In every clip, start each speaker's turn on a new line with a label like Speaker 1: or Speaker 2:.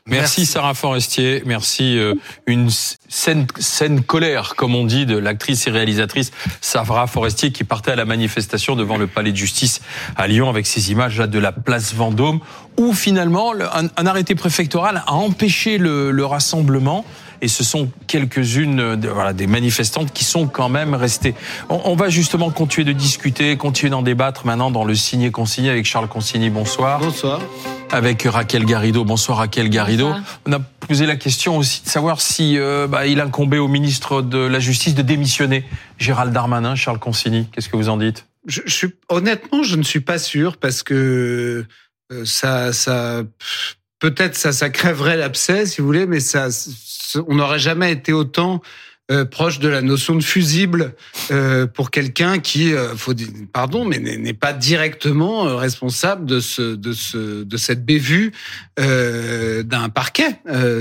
Speaker 1: Merci Sarah Forestier, merci. Une saine colère, comme on dit, de l'actrice et réalisatrice Sarah Forestier qui partait à la manifestation devant le palais de justice à Lyon avec ces images là de la place Vendôme où finalement un arrêté préfectoral a empêché le rassemblement. Et ce sont quelques-unes des manifestantes qui sont quand même restées. On va justement continuer de discuter, continuer d'en débattre maintenant dans le signé-consigné avec Charles Consigny. Bonsoir.
Speaker 2: Bonsoir.
Speaker 1: Avec Raquel Garrido. Bonsoir Raquel Garrido. Bonsoir. On a posé la question aussi de savoir si il incombait au ministre de la Justice de démissionner. Gérald Darmanin, Charles Consigny, qu'est-ce que vous en dites ?
Speaker 2: Honnêtement, je ne suis pas sûr parce que peut-être ça crèverait l'abcès, si vous voulez, mais on n'aurait jamais été autant proche de la notion de fusible pour quelqu'un qui, mais n'est pas directement responsable de cette bévue d'un parquet,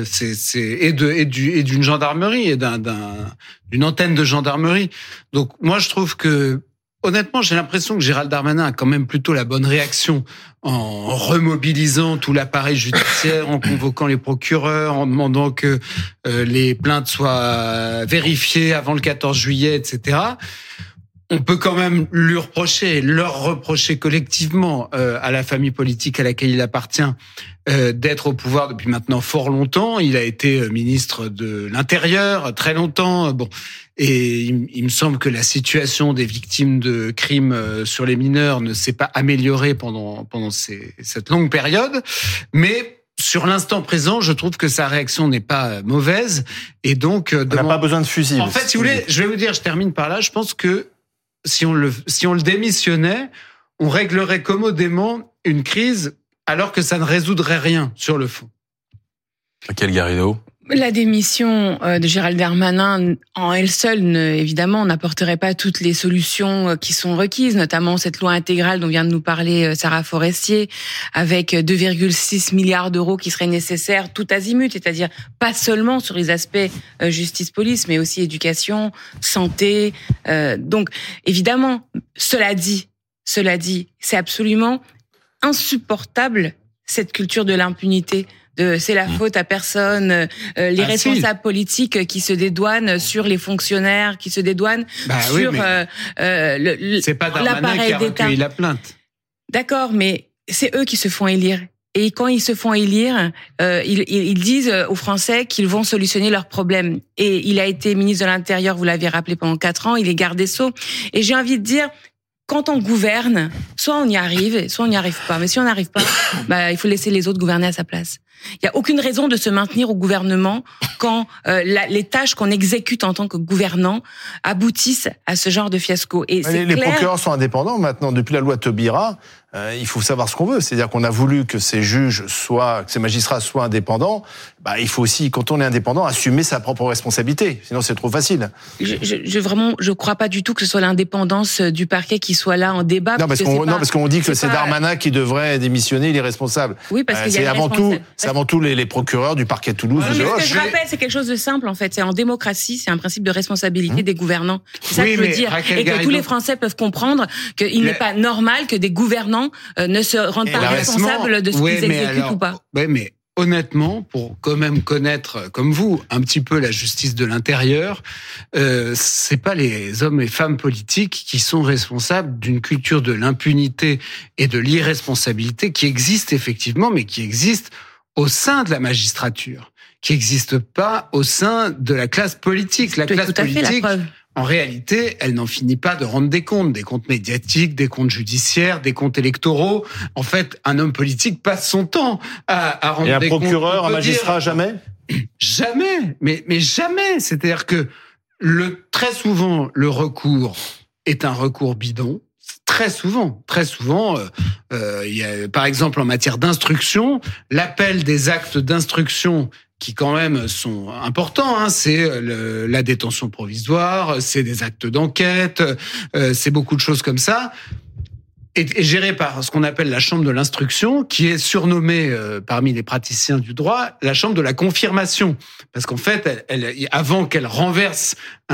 Speaker 2: et d'une gendarmerie et d'une antenne de gendarmerie. Donc moi je trouve que honnêtement, j'ai l'impression que Gérald Darmanin a quand même plutôt la bonne réaction en remobilisant tout l'appareil judiciaire, en convoquant les procureurs, en demandant que les plaintes soient vérifiées avant le 14 juillet, etc. On peut quand même leur reprocher collectivement à la famille politique à laquelle il appartient d'être au pouvoir depuis maintenant fort longtemps. Il a été ministre de l'Intérieur très longtemps. Et il me semble que la situation des victimes de crimes sur les mineurs ne s'est pas améliorée pendant cette longue période. Mais sur l'instant présent, je trouve que sa réaction n'est pas mauvaise. Et donc,
Speaker 3: on n'a pas besoin de fusible.
Speaker 2: En fait, si vous voulez, je vais vous dire, je termine par là. Je pense que si on le démissionnait, on réglerait commodément une crise alors que ça ne résoudrait rien sur le fond.
Speaker 1: Raquel Garrido.
Speaker 4: La démission de Gérald Darmanin en elle seule, évidemment, n'apporterait pas toutes les solutions qui sont requises, notamment cette loi intégrale dont vient de nous parler Sarah Forestier, avec 2,6 milliards d'euros qui seraient nécessaires tout azimut, c'est-à-dire pas seulement sur les aspects justice-police, mais aussi éducation, santé. Donc, évidemment, cela dit, c'est absolument insupportable cette culture de l'impunité. C'est la faute à personne, les responsables politiques qui se dédouanent sur les fonctionnaires, qui se dédouanent sur
Speaker 2: c'est pas Darmanin qui a recueilli la plainte.
Speaker 4: D'accord, mais c'est eux qui se font élire. Et quand ils se font élire, ils disent aux Français qu'ils vont solutionner leurs problèmes. Et il a été ministre de l'Intérieur, vous l'avez rappelé, pendant 4 ans, il est garde des Sceaux. Et j'ai envie de dire, quand on gouverne, soit on y arrive, soit on n'y arrive pas. Mais si on n'arrive pas, il faut laisser les autres gouverner à sa place. Il n'y a aucune raison de se maintenir au gouvernement quand les tâches qu'on exécute en tant que gouvernant aboutissent à ce genre de fiasco. Et
Speaker 3: les procureurs sont indépendants maintenant. Depuis la loi Taubira, il faut savoir ce qu'on veut. C'est-à-dire qu'on a voulu que ces juges que ces magistrats soient indépendants. Il faut aussi, quand on est indépendant, assumer sa propre responsabilité. Sinon, c'est trop facile.
Speaker 4: Je crois pas du tout que ce soit l'indépendance du parquet qui soit là en débat.
Speaker 3: Non, parce qu'on dit que c'est Darmanin qui devrait démissionner, il est responsable.
Speaker 4: Oui, parce qu'il y a
Speaker 3: c'est avant tout les procureurs du parquet de Toulouse.
Speaker 4: Ce que je rappelle, c'est quelque chose de simple, en fait. C'est en démocratie, c'est un principe de responsabilité des gouvernants. C'est ça que je veux dire. Et que tous les Français peuvent comprendre qu'il n'est pas normal que des gouvernants ne se rendent pas responsables de ce qu'ils exécutent ou pas.
Speaker 2: Oui, mais honnêtement, pour quand même connaître, comme vous, un petit peu la justice de l'intérieur, c'est pas les hommes et femmes politiques qui sont responsables d'une culture de l'impunité et de l'irresponsabilité qui existe effectivement, mais qui existe au sein de la magistrature, qui n'existe pas au sein de la classe politique. La classe politique, en réalité, elle n'en finit pas de rendre des comptes médiatiques, des comptes judiciaires, des comptes électoraux. En fait, un homme politique passe son temps à rendre des comptes.
Speaker 3: Et un procureur, un magistrat, jamais ?
Speaker 2: Jamais, mais jamais. C'est-à-dire que très souvent, le recours est un recours bidon. Très souvent, il y a, par exemple, en matière d'instruction, l'appel des actes d'instruction qui quand même sont importants, c'est la détention provisoire, c'est des actes d'enquête, c'est beaucoup de choses comme ça, est géré par ce qu'on appelle la chambre de l'instruction, qui est surnommée parmi les praticiens du droit la chambre de la confirmation, parce qu'en fait, avant qu'elle renverse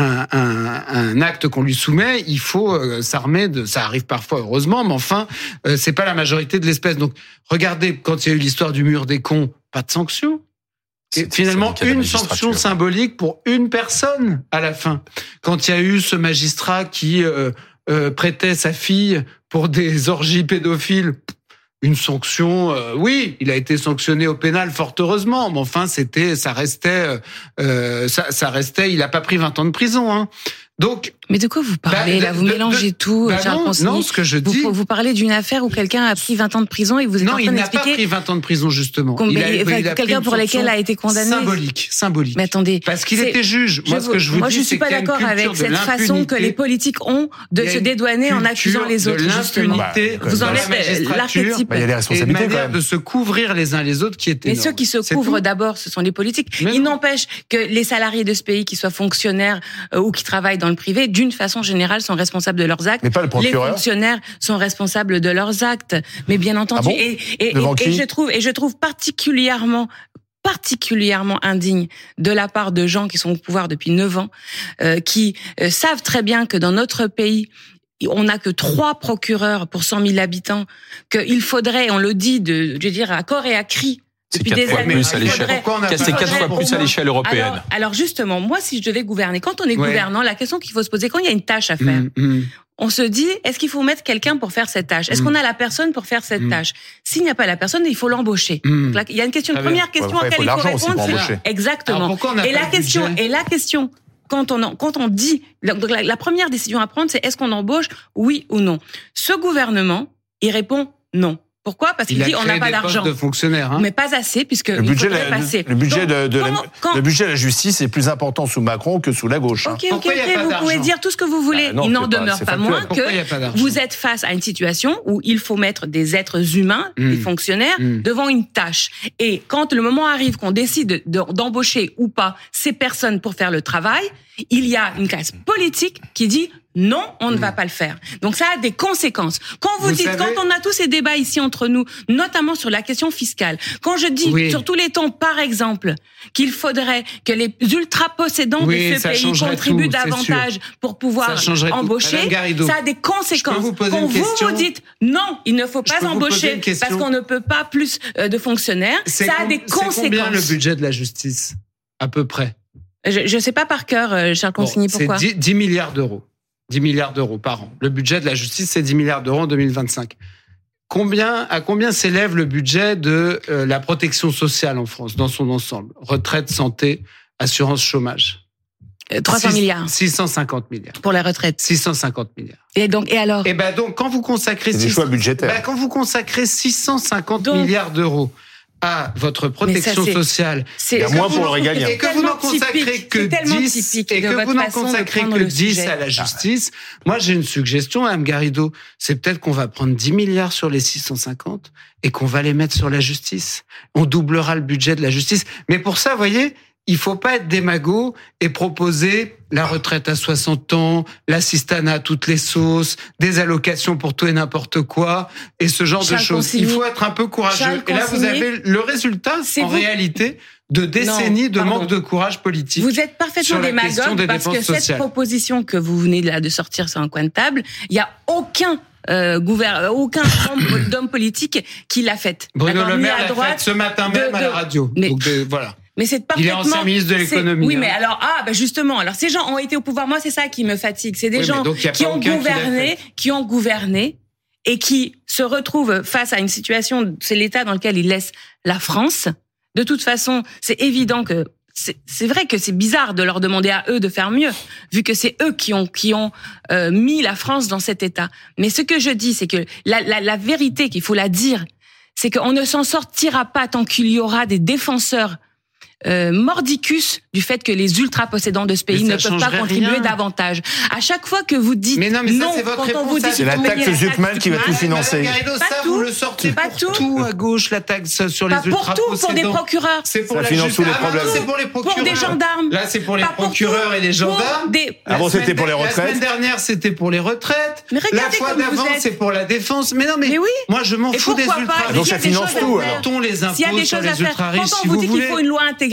Speaker 2: un acte qu'on lui soumet, il faut s'armer de. Ça arrive parfois, heureusement, mais enfin, c'est pas la majorité de l'espèce. Donc, regardez, quand il y a eu l'histoire du mur des cons, pas de sanction. Et finalement, une sanction symbolique pour une personne à la fin. Quand il y a eu ce magistrat qui prêtait sa fille pour des orgies pédophiles, une sanction, oui, il a été sanctionné au pénal, fort heureusement, mais enfin, ça restait, il a pas pris 20 ans de prison, hein. Donc,
Speaker 4: mais de quoi vous parlez là? Vous mélangez tout, Charles Consigny.
Speaker 2: Non, ce que je dis...
Speaker 4: Vous parlez d'une affaire où quelqu'un a pris 20 ans de prison et vous êtes en train d'expliquer...
Speaker 2: Non, il n'a pas pris 20 ans de prison, justement.
Speaker 4: Quelqu'un pour lequel a été condamné.
Speaker 2: Symbolique.
Speaker 4: Mais attendez.
Speaker 2: Parce qu'il était juge. Moi, je
Speaker 4: suis pas d'accord avec cette façon que les politiques ont de se dédouaner en accusant les autres, justement. Vous en êtes l'archétype.
Speaker 3: Il y a des responsabilités,
Speaker 2: et une manière de se couvrir les uns les autres qui était
Speaker 4: énorme. Mais ceux qui se couvrent d'abord, ce sont les politiques. Il n'empêche que les salariés de ce pays, qu'ils soient fonctionnaires ou qui travaillent dans le privé, d'une façon générale, sont responsables de leurs actes.
Speaker 3: Mais pas le procureur.
Speaker 4: Les fonctionnaires sont responsables de leurs actes. Mais bien entendu.
Speaker 3: Ah bon
Speaker 4: et je trouve particulièrement indigne de la part de gens qui sont au pouvoir depuis 9 ans, qui savent très bien que dans notre pays, on n'a que 3 procureurs pour 100 000 habitants, qu'il faudrait, on le dit, à corps et à cri,
Speaker 1: c'est 4 fois plus à l'échelle. C'est 4 fois plus à l'échelle européenne.
Speaker 4: Alors justement, moi, si je devais gouverner, quand on est gouvernant, la question qu'il faut se poser, quand il y a une tâche à faire, on se dit, est-ce qu'il faut mettre quelqu'un pour faire cette tâche? Est-ce qu'on a la personne pour faire cette tâche? S'il n'y a pas la personne, il faut l'embaucher. Donc là, il y a une question, première question à laquelle il faut répondre, c'est exactement. Et la question, quand on dit, la première décision à prendre, c'est est-ce qu'on embauche, oui ou non? Ce gouvernement, il répond non. Pourquoi? Parce qu'il dit on n'a pas d'argent.
Speaker 2: De fonctionnaires, hein.
Speaker 4: Mais pas assez, puisque
Speaker 3: le budget de la justice est plus important sous Macron que sous la gauche.
Speaker 4: Ok, vous pouvez dire tout ce que vous voulez. Il n'en demeure pas moins que vous êtes face à une situation où il faut mettre des êtres humains, des fonctionnaires, devant une tâche. Et quand le moment arrive qu'on décide d'embaucher ou pas ces personnes pour faire le travail, il y a une classe politique qui dit non, on ne va pas le faire. Donc ça a des conséquences. Quand vous dites, quand on a tous ces débats ici entre nous, notamment sur la question fiscale, quand je dis sur tous les tons, par exemple, qu'il faudrait que les ultra-possédants de ce pays contribuent davantage pour pouvoir embaucher, ça a des conséquences. Quand vous dites non, il ne faut pas embaucher parce qu'on ne peut pas plus de fonctionnaires, ça a des conséquences. C'est
Speaker 2: combien le budget de la justice, à peu près?
Speaker 4: Je sais pas par cœur, Charles Consigny, pourquoi?
Speaker 2: C'est 10 milliards d'euros. 10 milliards d'euros par an. Le budget de la justice, c'est 10 milliards d'euros en 2025. À combien s'élève le budget de la protection sociale en France, dans son ensemble? Retraite, santé, assurance chômage.
Speaker 4: 300 milliards.
Speaker 2: 650 milliards.
Speaker 4: Pour la retraite.
Speaker 2: 650 milliards.
Speaker 4: Et alors?
Speaker 2: Quand vous consacrez
Speaker 3: des choix budgétaires.
Speaker 2: Quand vous consacrez 650 milliards d'euros à votre protection sociale,
Speaker 3: il y a moins pour le régalien.
Speaker 2: Et que vous n'en consacrez que 10 à la justice. Moi, j'ai une suggestion, Mme Garrido. C'est peut-être qu'on va prendre 10 milliards sur les 650 et qu'on va les mettre sur la justice. On doublera le budget de la justice. Mais pour ça, vous voyez, il faut pas être démago et proposer la retraite à 60 ans, l'assistanat à toutes les sauces, des allocations pour tout et n'importe quoi, et ce genre de choses. Il faut être un peu courageux. Et là, vous avez le résultat, réalité, de décennies de manque de courage politique.
Speaker 4: Vous êtes parfaitement démagogue parce que cette proposition que vous venez de sortir sur un coin de table, il y a aucun d'homme politique qui l'a faite.
Speaker 2: Bruno Le Maire l'a faite ce matin même à la radio. Donc voilà.
Speaker 4: Mais c'est parfaitement.
Speaker 2: Il est ancien ministre de l'économie.
Speaker 4: Oui, mais alors, justement, alors ces gens ont été au pouvoir. Moi, c'est ça qui me fatigue. C'est des gens qui ont gouverné et qui se retrouvent face à une situation, c'est l'état dans lequel ils laissent la France. De toute façon, c'est évident que c'est vrai que c'est bizarre de leur demander à eux de faire mieux, vu que c'est eux qui ont mis la France dans cet état. Mais ce que je dis, c'est que la vérité qu'il faut la dire, c'est qu'on ne s'en sortira pas tant qu'il y aura des défenseurs mordicus du fait que les ultra-possédants de ce pays ne peuvent pas contribuer davantage. À chaque fois que vous dites
Speaker 2: non, c'est votre réponse.
Speaker 3: C'est la taxe Zuckman qui va tout financer.
Speaker 2: Vous le sortez tout à gauche, la taxe sur les ultra-possédants.
Speaker 4: Pour des procureurs.
Speaker 2: C'est pour
Speaker 3: la finance tous les problèmes.
Speaker 2: C'est pour les procureurs.
Speaker 4: Pour des gendarmes.
Speaker 2: Là, c'est pour les procureurs et les gendarmes.
Speaker 3: Avant, c'était pour les retraites.
Speaker 2: La semaine dernière, c'était pour les retraites. La fois d'avant, c'est pour la défense. Mais non, mais moi, je m'en fous des ultra-riches.
Speaker 3: Donc ça finance tout, alors.
Speaker 2: Mettons les impôts sur les ultra-riches, si vous voulez.
Speaker 4: Quand on vous dit qu'il faut une loi intégrale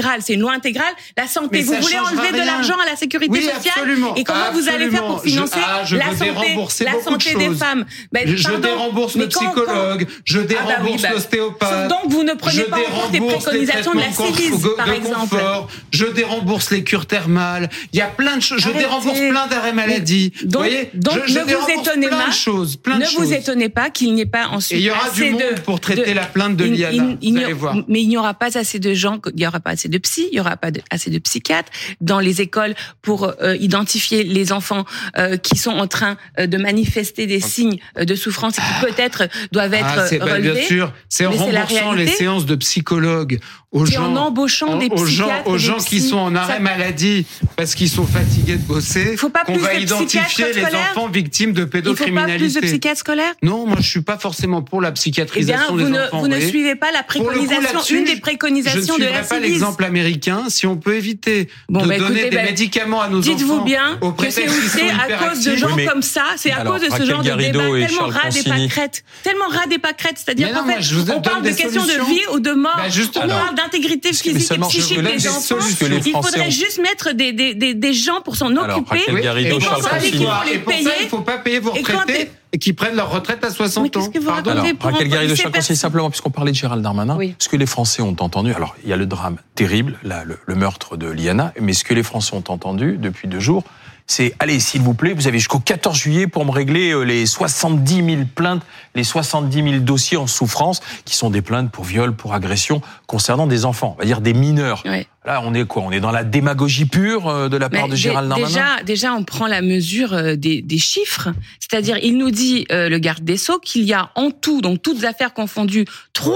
Speaker 4: intégrale. C'est une loi intégrale. La santé,
Speaker 2: Mais
Speaker 4: vous
Speaker 2: ça
Speaker 4: voulez
Speaker 2: changera
Speaker 4: enlever de
Speaker 2: rien.
Speaker 4: l'argent à la sécurité
Speaker 2: Oui,
Speaker 4: sociale.
Speaker 2: absolument.
Speaker 4: Et comment vous allez faire pour financer
Speaker 2: je
Speaker 4: la
Speaker 2: veux
Speaker 4: santé,
Speaker 2: dérembourser
Speaker 4: la
Speaker 2: beaucoup de
Speaker 4: santé des
Speaker 2: choses.
Speaker 4: femmes?
Speaker 2: Je dérembourse le psychologue, je dérembourse l'ostéopathe.
Speaker 4: Donc vous ne prenez pas en compte les préconisations de la CIVIS, par exemple.
Speaker 2: Je dérembourse les cures thermales. Il y a plein de choses. Je dérembourse plein d'arrêts maladie.
Speaker 4: Donc,
Speaker 2: vous voyez,
Speaker 4: donc
Speaker 2: je
Speaker 4: ne vous
Speaker 2: dérembourse
Speaker 4: étonnez
Speaker 2: plein
Speaker 4: pas.
Speaker 2: de choses, plein de
Speaker 4: Ne vous
Speaker 2: choses.
Speaker 4: étonnez pas qu'il n'y ait pas ensuite
Speaker 2: Et il y aura
Speaker 4: assez
Speaker 2: du monde pour traiter la plainte de Liana. Vous allez voir.
Speaker 4: Mais il n'y aura pas assez de gens, il n'y aura pas assez de psy, il n'y aura pas assez de psychiatres dans les écoles pour identifier les enfants qui sont en train de manifester des signes de souffrance et qui peut-être doivent être relevés.
Speaker 2: Bien sûr, c'est en
Speaker 4: Mais
Speaker 2: remboursant les séances de psychologues aux gens,
Speaker 4: en embauchant des psychiatres,
Speaker 2: aux gens qui sont en arrêt maladie parce qu'ils sont fatigués de bosser, qu'on va identifier les enfants victimes de pédocriminalité.
Speaker 4: Il faut pas plus de psychiatres scolaires?
Speaker 2: Non, moi je suis pas forcément pour la psychiatrisation des enfants.
Speaker 4: Vous ne suivez pas la préconisation, une des préconisations de la CIVIS.
Speaker 2: Je ne suivrai pas l'exemple américain. Si on peut éviter de donner des médicaments à nos enfants,
Speaker 4: dites-vous bien que c'est à cause de gens comme ça, c'est à cause de ce genre de débat tellement ras des pâquerettes. Tellement ras des pâquerettes, c'est-à-dire qu'en fait, on parle de questions de vie ou de mort, on parle d'intégrité physique et psychique des enfants. Il faudrait juste mettre des gens pour s'en occuper.
Speaker 2: Et pour ça, il ne faut pas payer vos retraités et qui prennent leur retraite à 60 ans.
Speaker 1: Alors, Raquel Garrido, Charles Consigny, simplement, puisqu'on parlait de Gérald Darmanin, ce que les Français ont entendu, alors il y a le drame terrible, là, le meurtre de Liana, mais ce que les Français ont entendu depuis 2 jours, c'est, allez, s'il vous plaît, vous avez jusqu'au 14 juillet pour me régler les 70 000 plaintes, les 70 000 dossiers en souffrance, qui sont des plaintes pour viol, pour agression, concernant des enfants, on va dire des mineurs. Oui. Là, on est quoi? On est dans la démagogie pure de la part de Gérald Darmanin? Déjà,
Speaker 4: on prend la mesure des chiffres. C'est-à-dire, il nous dit, le garde des Sceaux, qu'il y a en tout, donc toutes affaires confondues, 3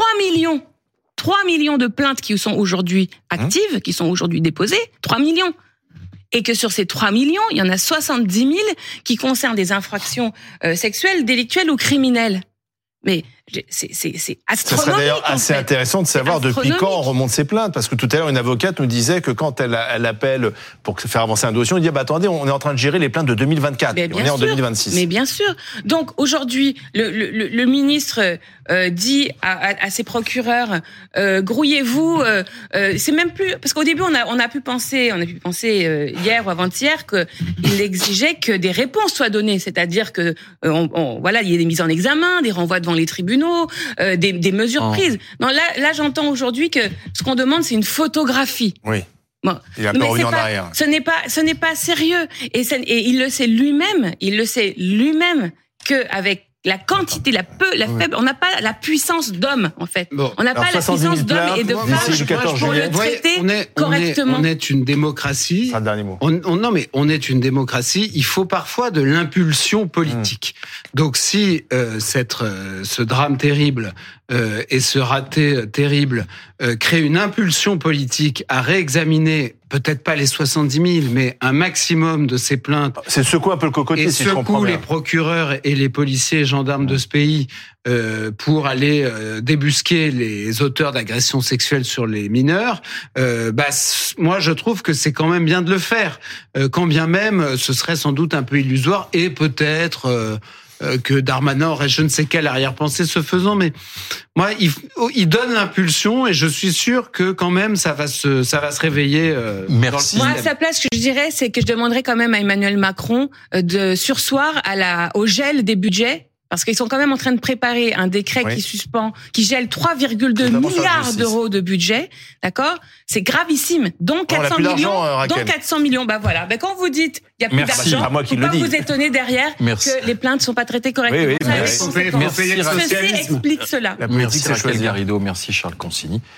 Speaker 4: millions de plaintes qui sont aujourd'hui actives, qui sont aujourd'hui déposées, 3 millions. Et que sur ces 3 millions, il y en a 70 000 qui concernent des infractions sexuelles, délictuelles ou criminelles. Mais c'est astronomique.
Speaker 3: Ça serait d'ailleurs assez intéressant de savoir depuis quand on remonte ces plaintes, parce que tout à l'heure une avocate nous disait que quand elle appelle pour faire avancer un dossier, on dit attendez, on est en train de gérer les plaintes de 2024, on est en 2026.
Speaker 4: Mais bien sûr. Donc aujourd'hui, le ministre dit à ses procureurs grouillez-vous. C'est même plus parce qu'au début on a pu penser hier ou avant-hier qu'il exigeait que des réponses soient données, c'est-à-dire que voilà, il y a des mises en examen, des renvois devant les tribunaux. Des mesures prises. Non, là, j'entends aujourd'hui que ce qu'on demande, c'est une photographie.
Speaker 3: Oui.
Speaker 4: Bon.
Speaker 3: Il est un peu revenu en arrière.
Speaker 4: Ce n'est pas sérieux. Et il le sait lui-même qu'avec la quantité, la faible, on n'a pas la puissance d'homme, en fait. Bon. On n'a pas la puissance d'homme et de femmes pour le traiter correctement.
Speaker 2: On est une démocratie.
Speaker 3: C'est le dernier mot.
Speaker 2: On est une démocratie. Il faut parfois de l'impulsion politique. Donc, si ce drame terrible et ce raté terrible crée une impulsion politique à réexaminer peut-être pas les 70 000, mais un maximum de ces plaintes.
Speaker 3: C'est secouer un peu le cocotier, si je comprends bien.
Speaker 2: Les procureurs et les policiers et gendarmes de ce pays pour aller débusquer les auteurs d'agressions sexuelles sur les mineurs. Moi, je trouve que c'est quand même bien de le faire, quand bien même ce serait sans doute un peu illusoire et peut-être que Darmanin aurait je ne sais quelle arrière-pensée ce faisant, mais moi, il donne l'impulsion et je suis sûr que quand même ça va se réveiller.
Speaker 1: Merci.
Speaker 4: Moi, à sa place, ce que je dirais, c'est que je demanderais quand même à Emmanuel Macron de surseoir au gel des budgets. Parce qu'ils sont quand même en train de préparer un décret qui gèle 3,2 milliards d'euros de budget, d'accord? C'est gravissime. Donc 400 millions. Bah voilà. Bah quand vous dites il y a plus d'argent, faut pas vous étonner derrière que les plaintes sont pas traitées correctement.
Speaker 1: Merci
Speaker 4: Ceci explique cela.
Speaker 1: Merci Raquel Garrido, merci Charles Consigny.